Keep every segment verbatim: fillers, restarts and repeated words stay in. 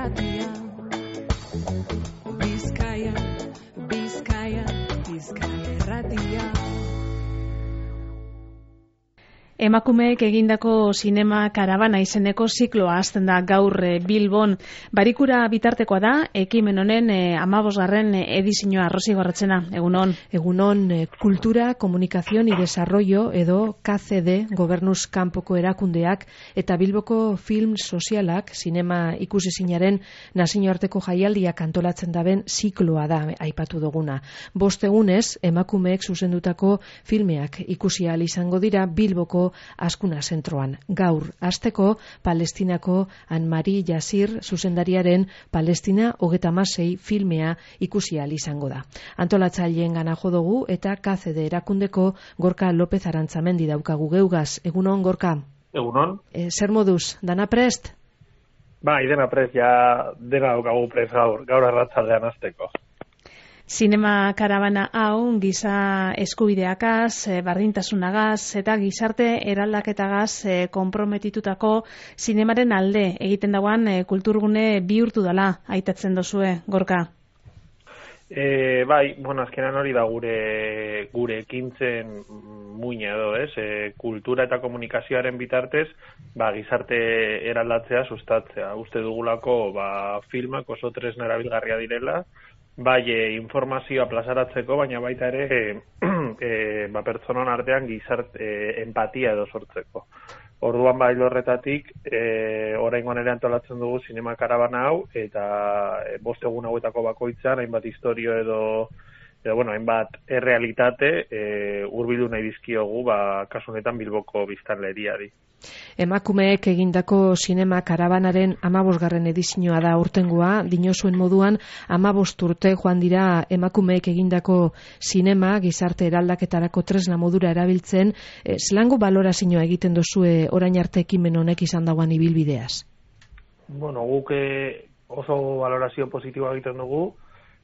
Irratia. Bizkaia, Bizkaia, Bizkaia Irratia. Emakumeek egindako sinema karabana izeneko zikloa hasten da gaur Bilbon. Barikura bitartekoa da, ekimen honen hamabosgarren edizioa. Rosi Gorretzena, egunon. Egunon, Kultura, Komunikazion y Desarrollo edo K C D, Gobernuz Kanpoko erakundeak eta Bilboko Film Sozialak sinema ikusezinaren nazioarteko jaialdiak antolatzen daben zikloa da aipatu duguna. Bost egunez, emakumeek zuzendutako filmeak ikusi ahal izango dira Bilboko Askuna zentroan. Gaur, hasteko Palestinako Anne-Marie Yassir zuzendariaren Palestina hogeta hamasei filmea ikusi ahal izango da. Antolatzaileen gana jo dugu eta K C D erakundeko Gorka López Arantzamendi daukagu geugaz. Egunon, Gorka? Egunon. E, zer moduz, dana prest? Bai, dena prest, ja dena daukagu prest gaur, gaur arratzaldean hasteko. Sinema karabana hau giza eskubideakaz, bardintasunagaz eta gizarte eraldaketagaz konprometitutako sinemaren alde egiten dagoan kulturgune bihurtu dela aitatzen dozue, Gorka? E, bai, bueno, azkenan hori da gure gure ekintzen muina edo, ez? E, kultura eta komunikazioaren bitartez, ba, gizarte eraldatzea sustatzea. Uste dugulako, ba, filmak oso tresna erabilgarria direla, bai, e, informazioa plazaratzeko, baina baita ere e, e, ba, pertsonan artean gizarte e, empatia edo sortzeko. Orduan bai horretatik, e, oraingoan ere antolatzen dugu sinema karabana hau, eta e, bost egun hauetako bakoitzan, hainbat historio edo, edo bueno, hainbat errealitate e, hurbildu nahi dizkiogu, ba, kasu honetan Bilboko biztanleriari. Emakumeek egindako sinema karabanaren hamabosgarren edizioa da urtengoa, dinozuen moduan hamabost urte joan dira emakumeek egindako sinema gizarte eraldaketarako tresna modura erabiltzen. E, zelango balorazioa egiten dozue orain arte ekimen honek izan dagoan ibilbideaz? Bueno, guk oso balorazio positiboa egiten dugu.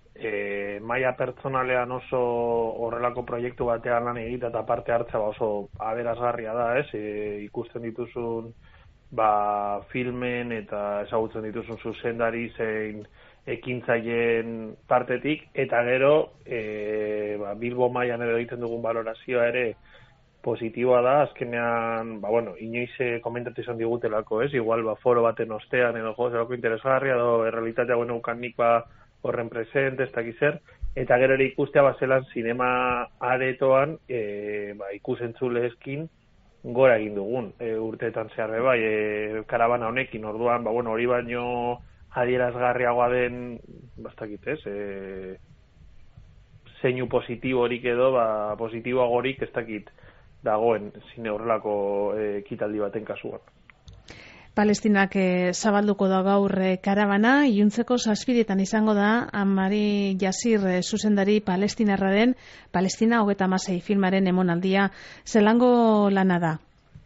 E, maila pertsonalean oso horrelako proiektu batean lan egita eta parte hartza ba oso aberasgarria da, ez? E, ikusten dituzun ba, filmen eta ezagutzen dituzun zuzendari zein ekintzaileen partetik, eta gero e, ba, Bilbo mailan edo egiten dugun balorazioa ere positiboa da, azkenean, ba, bueno, inoiz komentatu izan digutelako, ez? Igual, ba, foro baten ostean edo jo, zelako interesgarria edo errealitatea bueno ukanik ba horren presente, ez dakiz zer, eta gero ere ikustea bazelan sinema aretoan e, ba, ikusentzulezkin gora egin dugun e, urteetan zehar bai, e, karabana honekin, orduan, ba, bueno, hori baino adierazgarriagoa den, bastakit ez, e, zeinu positiborik edo, ba, positiboagorik ez dakit dagoen zine horrelako e, ekitaldi baten kasuan. Palestinak eh, zabalduko da gaur eh, karabana, iluntzeko zazpidetan izango da Anne-Marie Yassir eh, zuzendari palestinarraren Palestina hogeta hamasei filmaren emonaldia. Zelango lana da?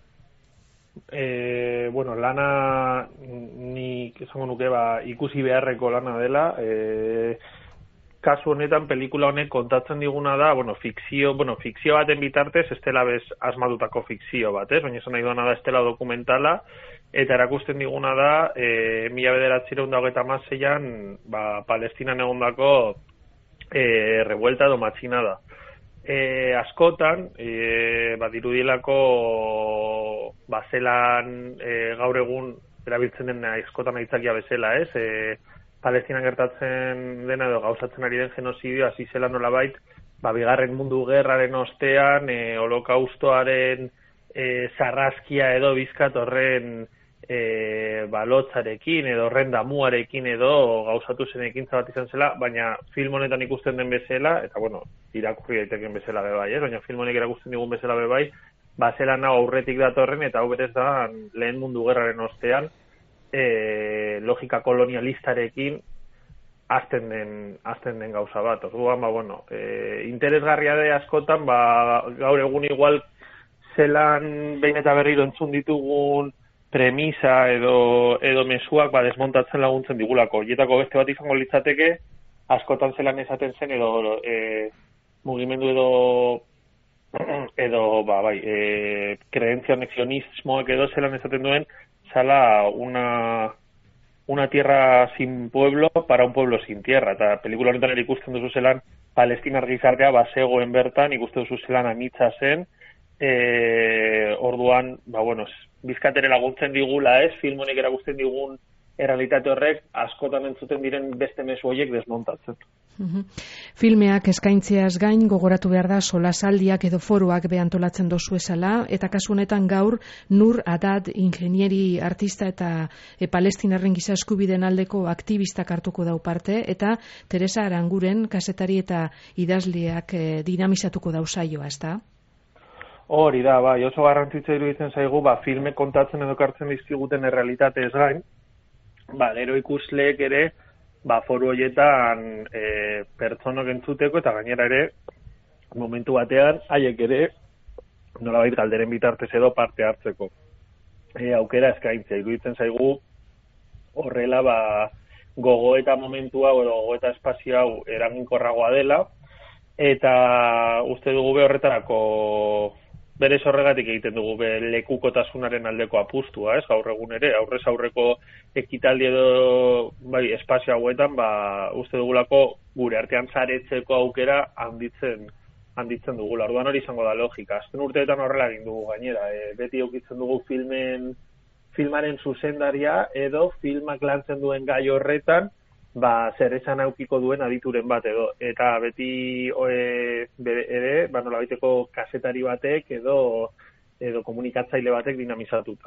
E, bueno, lana nik esango nuke ba, ikusi beharreko lana dela. E, kasu honetan pelikula honek kontatzen diguna da, bueno, fikzio, bueno, fikzio baten bitartez, ez dela bez asmatutako fikzio bat, ez? Baina esan nahi duena da ez dela dokumentala, eta erakusten diguna da, e, mila bederatziehun eta hogeita hamaseian, ba, Palestinan egondako e, revuelta edo matxinada. E, askotan, e, ba, dirudielako bazelan e, gaur egun erabiltzen den askotan aitzakia bezala, ez? E, Palestinan gertatzen dena edo gauzatzen ari den genozidio, hasi zela nolabait, ba, bigarren mundu gerraren ostean, e, holokaustoaren e, sarraskia edo bizkat horren E, balotzarekin edo horren damuarekin edo gauzatu zen ekintza bat izan zela, baina film honetan ikusten den bezala, eta bueno, irakurri daiteken bezala bebai, eh? Baina film honek erakusten digun bezala bebai, bazela nago aurretik datorren, eta hau berez da lehen mundu gerraren ostean e, logika kolonialistarekin azten den, azten den gauza bat. Orduan, ba, bueno, e, interesgarria de askotan, ba, gaur egun igual zelan behin eta berriro entzun ditugun premisa edo edo mezuak ba desmontatzen laguntzen digulako. Hietako beste bat izango litzateke, askotan zelan esaten zen edo e, mugimendu edo edo ba bai, eh creencia anexionismoak edo zelan esaten duen zala una una tierra sin pueblo para un pueblo sin tierra, eta pelikula honetan ere ikusten duzu zelan palestinar gizartea bazegoen bertan, ikusten duzu zelan anitza zen, e, orduan, ba bueno, bizkatere laguntzen digula ez, film honek erakusten digun errealitate horrek askotan entzuten diren beste mezu horiek desmontatzen. Uhum. Filmeak eskaintzeaz gain gogoratu behar da solasaldiak edo foroak behantolatzen dozu esala, eta kasu honetan gaur Nur Haddad ingenieri artista eta e, palestinarren giza eskubideen aldeko aktivistak hartuko dau parte, eta Teresa Aranguren kazetari eta idazleak e, dinamizatuko dau saioa, ezta? Hori da, bai, oso garrantzitsua iruditzen zaigu, ba, filme kontatzen edo kartzen dizkiguten errealitate ez gain, ba, gero ikusleek ere, ba, foru horietan e, pertsonok entzuteko eta gainera ere, momentu batean, haiek ere, nolabait galderen bitartez edo parte hartzeko. E, aukera eskaintzea, iruditzen zaigu, horrela, ba, gogo eta momentua, edo gogo eta espazio hau eraginkorragoa dela, eta uste dugu be horretarako berez horregatik egiten dugu be lekukotasunaren aldeko apustua, ez, gaur egun ere, aurrez aurreko ekitaldi edo bai, espazio hauetan, ba, uste dugulako gure artean saretzeko aukera handitzen handitzen dugula. Orduan hori izango da logika. Azken urteetan horrela egin dugu gainera, e, beti eukitzen dugu filmen filmaren zuzendaria edo filmak lantzen duen gai horretan, ba, zer esan aukiko duen adituren bat edo, eta beti oe, bere, ere, ba, nolabaiteko kazetari batek edo edo komunikatzaile batek dinamizatuta.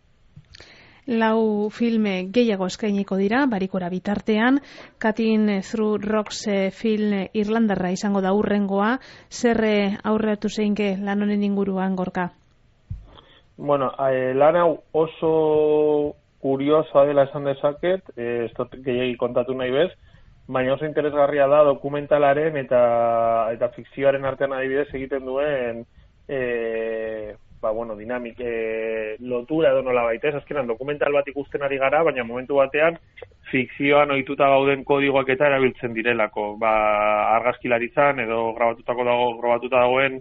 Lau filme gehiago eskainiko dira, barikora bitartean, Cutting Through Rocks film irlandarra izango da hurrengoa, zer aurreatu zeinke lan honen inguruan, Gorka? Bueno, eh, lan hau oso kuriosoa dela esan dezaket, eh, ez dut gehiagi kontatu nahi bez, baina oso interesgarria da dokumentalaren eta eta fikzioaren artean adibidez egiten duen eh, ba, bueno, dinamik, eh, lotura edo nola baitez, azkenan dokumental bat ikusten ari gara, baina momentu batean fikzioan ohituta gauden kodigoak eta erabiltzen direlako, ba, argazkilaritzan edo grabatutako dago, grabatuta dagoen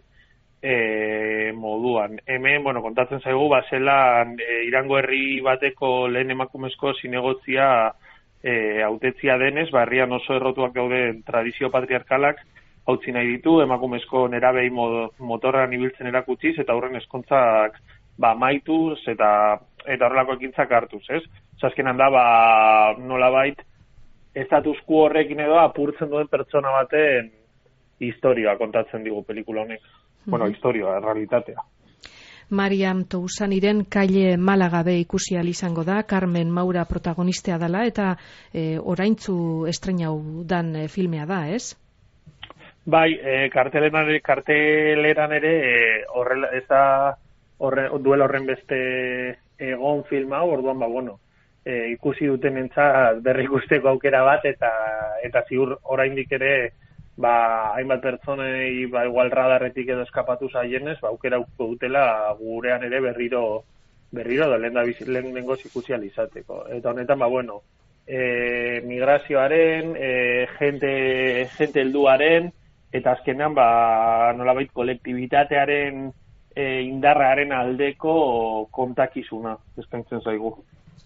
E, moduan. Hemen, bueno, kontatzen zaigu, bazelan e, Irango herri bateko lehen emakumezko zinegotzia e, hautetzia denez, barrian oso errotuak gauden tradizio patriarkalak hautzi nahi ditu, emakumezko nerabei motorran ibiltzen erakutsiz, eta horren eskontzak ba, maituz, eta eta horrelako ekintzak hartuz, ez? Zaskenan da, ba, nolabait, status quo horrekin edo apurtzen duen pertsona baten historia kontatzen digu pelikula honek. Bueno, historia, realitatea. Mariam Tousaniren Kaile Malagabe ikusi ahal izango da, Carmen Maura protagonistea dela, eta e, oraintzu estreinau dan e, filmea da, ez? Bai, e, karteleran, karteleran ere e, horrela, ez da horre, duela horren beste egon filma, orduan, ba, bueno, e, ikusi duten entzat berri ikusteko aukera bat, eta eta ziur oraindik ere ba, hainbat pertsonei ba, igual radarretik edo eskapatu zaienez, ba, aukera uko dutela gurean ere berriro berriro da lehen, lehen dengoz ikusi alizateko. Eta honetan, ba, bueno, e, migrazioaren, e, jente, jente helduaren, eta azkenean, ba, nolabait kolektibitatearen e, indarraren aldeko kontakizuna, eskaintzen zaigu.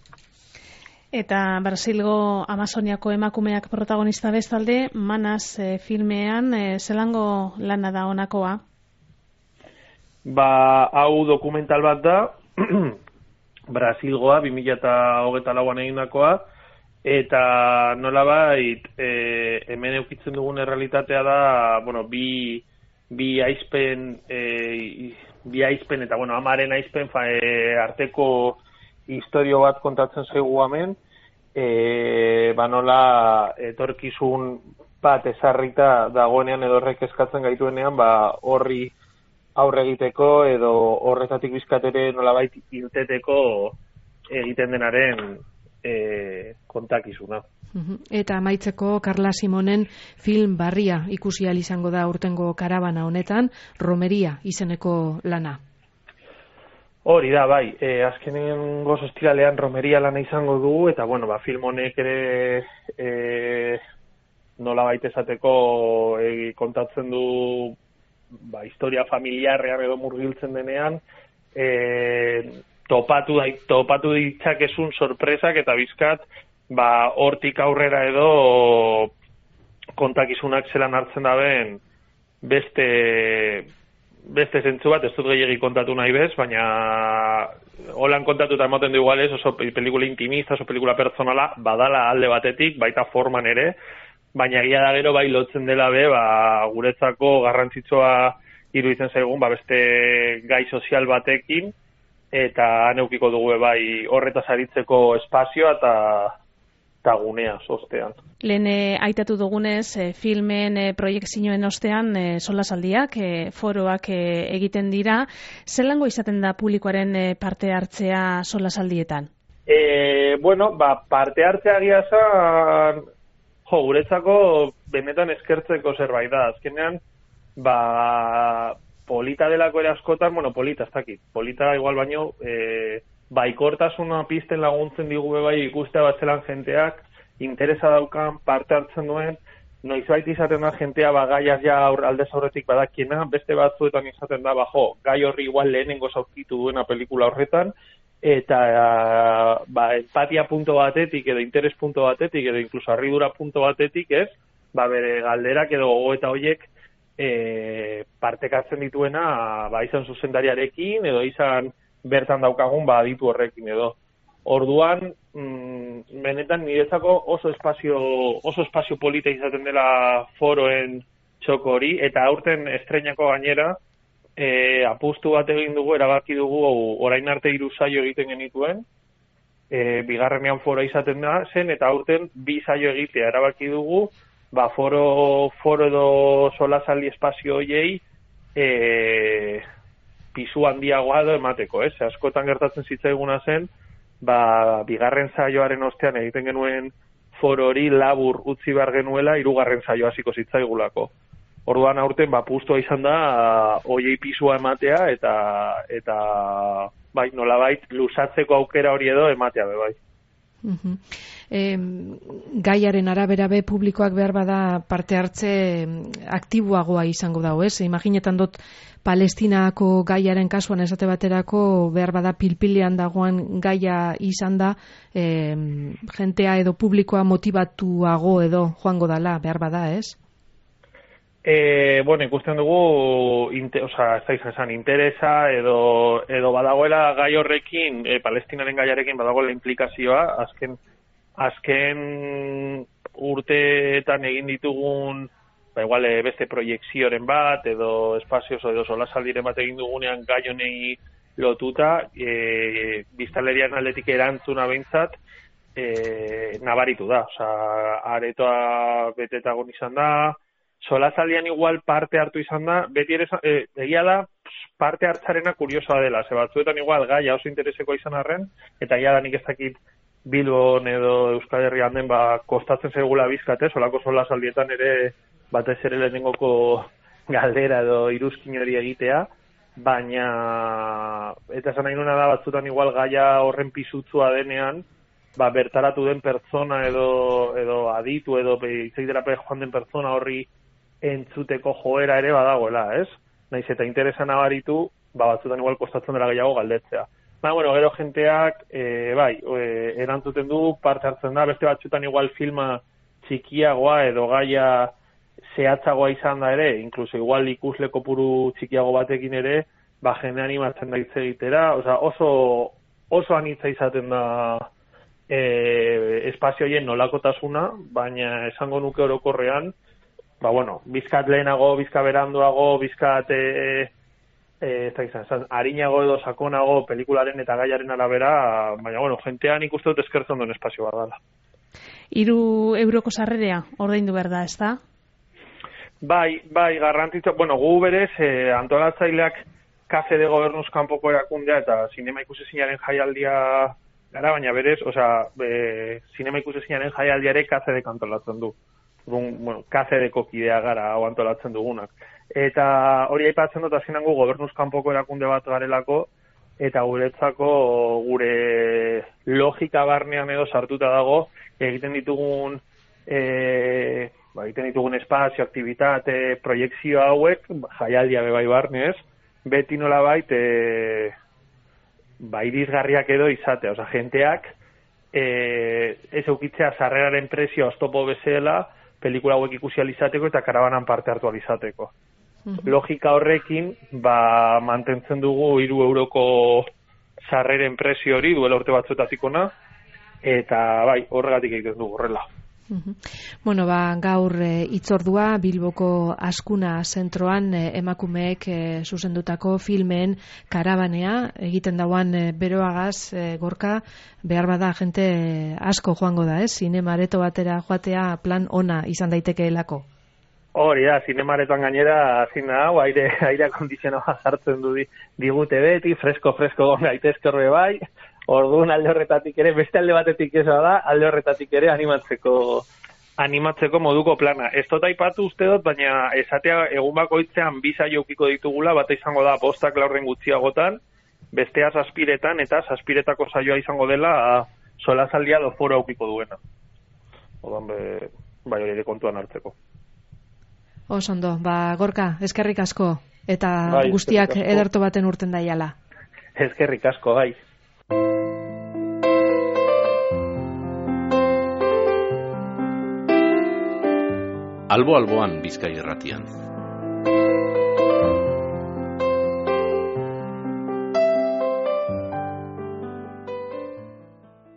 Eta Brasilgo Amazoniako emakumeak protagonista bestalde, Manas e, filmean, e, zelango lana da honakoa? Ba, hau dokumental bat da, Brasilgoa, bi mila hogeita lauan egindakoa, eta nolabait, e, hemen eukitzen dugun errealitatea da, bueno, bi, bi aizpen, e, bi aizpen, eta bueno, amaren aizpen fa, e, arteko historio bat kontatzen zaigu hemen, e, ba nola etorkizun bat ezarrita dagoenean edo horrek eskatzen gaituenean, ba horri aurre egiteko edo horretatik bizkatere nolabait irteteko egiten denaren e, kontakizuna. Eta amaitzeko Carla Simonen film Barria ikusi ahal izango da urtengo karabana honetan, Romeria izeneko lana. Hori da, bai, e, azkenen goz ostiralean Romeria lana izango dugu, eta bueno, ba, film honek ere e, nola baita esateko e, kontatzen du ba, historia familiarrean edo murgiltzen denean, e, topatu, da, topatu ditzakezun sorpresak eta bizkat ba, hortik aurrera edo kontakizunak zelan hartzen daben beste beste zentzu bat, ez dut gehiagik kontatu nahi bez, baina holan kontatuta ematen du igual ez, oso pelikula intimista, oso pelikula pertsonala, badala alde batetik, baita forman ere, baina egia da gero bai lotzen dela be, ba, guretzako garrantzitsua iruditzen zaigun, ba, beste gai sozial batekin, eta neukiko dugu bai horretaz aritzeko espazioa eta eta gunea ostean. Lehen e, aitatu dugunez, e, filmen e, proiektzioen ostean e, solasaldiak, e, foroak e, egiten dira. Zelango izaten da publikoaren e, parte hartzea solasaldietan? E, bueno, ba, parte hartzea giazan, jo, guretzako benetan eskertzeko zerbait da. Azkenean, ba, polita delako ere askotan, bueno, polita, ez dakit, polita igual baino, e, baikortasuna pizten laguntzen digu bai ikustea batzelan jenteak, interesa daukan, parte hartzen duen, noizbait izaten da jentea bagaiaz ja aldez aurretik badakiena, beste batzuetan izaten da, bajo, gai horri igual lehenengo zauzkitu duena pelikula horretan, eta ba, empatia punto batetik, edo interes punto batetik, edo inkluso harridura punto batetik, ez? Ba, bere galderak edo gogoeta hoiek e, partekatzen dituena, ba, izan zuzendariarekin, edo izan bertan daukagun ba aditu horrekin edo. Orduan, mm, benetan niretzako oso espazio oso espazio polita izaten dela foroen txoko hori, eta aurten estreinako gainera e, apustu bat egin dugu, erabaki dugu orain arte hiru saio egiten genituen, e, bigarrenean foro izaten da zen, eta aurten bi saio egitea erabaki dugu, ba foro, foro edo solasaldi espazio hoiei e, pisu handiagoa edo emateko, ez? Askotan gertatzen zitzaiguna zen, ba, bigarren saioaren ostean egiten genuen foro hori labur utzi behar genuela, hirugarren saio hasiko zitzaigulako. Orduan aurten, ba, pustua izan da, hoiei pisua ematea, eta, eta bai, nolabait, lusatzeko aukera hori edo ematea be bai. Uh-huh. E, gaiaren arabera be publikoak behar bada parte hartze aktiboagoa izango dago, ez? Imaginetan dut Palestinako gaiaren kasuan esate baterako behar bada pilpilean dagoen gaia izan da, e, jentea edo publikoa motivatuago edo joango dala behar bada, ez? E, bueno, ikusten dugu, inte, oza, ez da izan esan, interesa edo, edo badagoela gai horrekin, e, Palestinaren gaiarekin badagoela implikazioa, azken, azken urteetan egin ditugun, ba, igual, e, beste proiekzioren bat, edo espazioz edo solasaldiren bat egin dugunean gai honei lotuta, e, biztanlerian aldetik erantzuna behintzat, e, nabaritu da, oza, aretoa betetagon izan da, solasaldian igual parte hartu izan da, beti ere, e, egia da, parte hartzarena kuriosoa dela, ze batzuetan igual gaia oso intereseko izan arren, eta egia da nik ez dakit Bilbon edo Euskal Herrian den, ba, kostatzen zegula bizkate, solako solasaldietan ere batez ere lehenengoko galdera edo iruzkin hori egitea, baina, eta esan nahi nuena da, batzutan igual gaia horren pisutzua denean, ba, bertaratu den pertsona edo, edo aditu edo itzaiterape joan den pertsona horri entzuteko joera ere badagoela, ez? Naiz eta interesa nabaritu, ba, batzutan igual kostatzen dela gehiago galdetzea. Ba, bueno, gero jenteak, e, bai, e, erantzuten du, parte hartzen da, beste batzutan igual filma txikiagoa edo gaia zehatzagoa izan da ere, inkluso igual ikusle kopuru txikiago batekin ere, ba, jende animatzen da hitz egitera, oza, oso, oso anitza izaten da e, espazioien nolakotasuna, baina esango nuke orokorrean, ba, bueno, bizkat lehenago, bizka beranduago, bizkat e, e, ez da izan, harinago edo sakonago pelikularen eta gaiaren arabera, baina, bueno, jentean ikusten dut eskertzen duen espazio bat dela. Hiru euroko sarrerea ordaindu behar da, ez da? Bai, bai, garrantzitsu, bueno, gu berez, eh, antolatzaileak Kafe de Gobernuz kanpoko erakundea eta zinema ikusezinaren jaialdia gara, baina berez, osea, e, zinema ikusezinaren jaialdiare K C D antolatzen du. Bueno, K C D-ko kidea gara hau antolatzen dugunak. Eta hori aipatzen dut azkenan gu Gobernuz kanpoko erakunde bat garelako, eta guretzako gure logika barnean edo sartuta dago, egiten ditugun e, ba, egiten ditugun espazio, aktivitate, proiekzio hauek, jaialdia bebai barnez, beti nolabait e, ba, irisgarriak edo izatea, osea, jenteak e, ez eukitzea sarreraren prezioa oztopo bezala, pelikula hauek ikusi alizateko eta karabanan parte hartu alizateko. Mm-hmm. Logika horrekin, ba, mantentzen dugu hiru euroko sarreren prezio hori duela urte batzuetatik ona, eta bai, horregatik egiten dugu horrela. Uhum. Bueno, ba, gaur e, itzordua Bilboko Askuna zentroan e, emakumeek e, zuzendutako filmeen karabanea egiten dauan e, beroagaz e, Gorka, behar bada jente e, asko joango da, ez? Zinema areto batera joatea plan ona izan daitekeelako. Hori da, zinemaretoan gainera zina hau, aire, aire kondizionoa jartzen du digute beti, fresko-fresko gaitezke horre bai. Orduan alde horretatik ere, beste alde batetik ez da, alde horretatik ere animatzeko animatzeko moduko plana. Ez dut aipatu uste dut, baina esatea egun bakoitzean bi saio ukiko ditugula, bata izango da bostak laurden gutxiagotan, bestea zazpiretan, eta zazpiretako saioa izango dela solasaldia do foro ukiko duena. Orduan, be, bai hori kontuan hartzeko. Osondo, ba, Gorka, eskerrik asko, eta bai, guztiak ederto baten urten daiala. Eskerrik asko, bai. Albo alboan Bizkai Irratian.